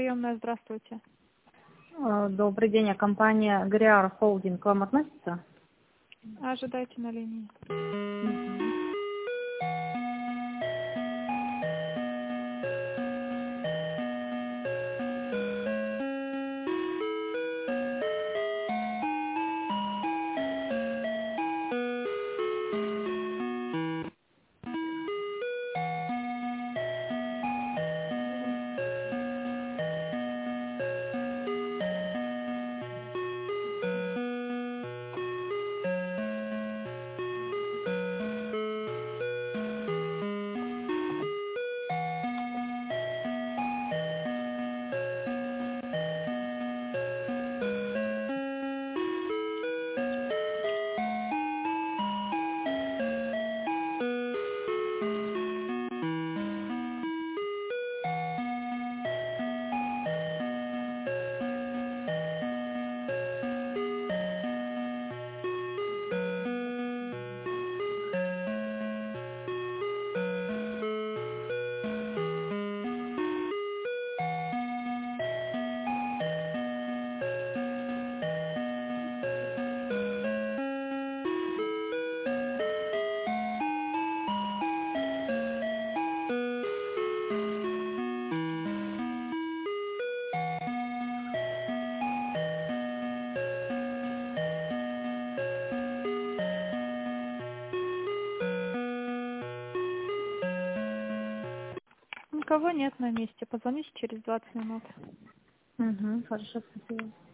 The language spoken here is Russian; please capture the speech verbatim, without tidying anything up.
Приемная, здравствуйте. Э, Добрый день, а компания Гриар Холдинг к вам относится? Ожидайте на линии. Мгм. Никого нет на месте. Позвоните через двадцать минут. Мгм, хорошо, спасибо.